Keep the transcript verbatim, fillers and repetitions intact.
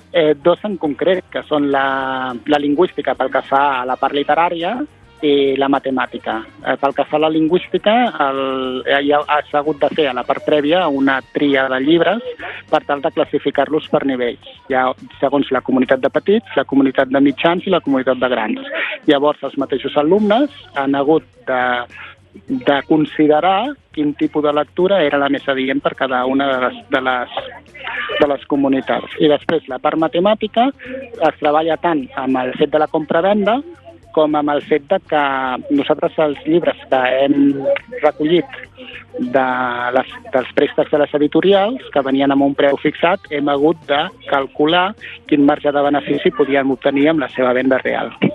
Eh, dos en concret, que són la, la lingüística pel que fa a la part literària i la matemàtica. Eh, pel que fa a la lingüística, el, ja has hagut de fer a la part prèvia una tria de llibres per tal de classificar-los per nivells. Hi ha, segons la comunitat de petits, la comunitat de mitjans i la comunitat de grans. Llavors, els mateixos alumnes han hagut de, de considerar quin tipus de lectura era la més adient per cada una de les, de les, de les comunitats. I després, la part matemàtica es treballa tant amb el fet de la compra-venda com amb el fet de que nosaltres els llibres que hem recollit de les, dels préstecs de les editorials, que venien amb un preu fixat, hem hagut de calcular quin marge de benefici podíem obtenir amb la seva venda real.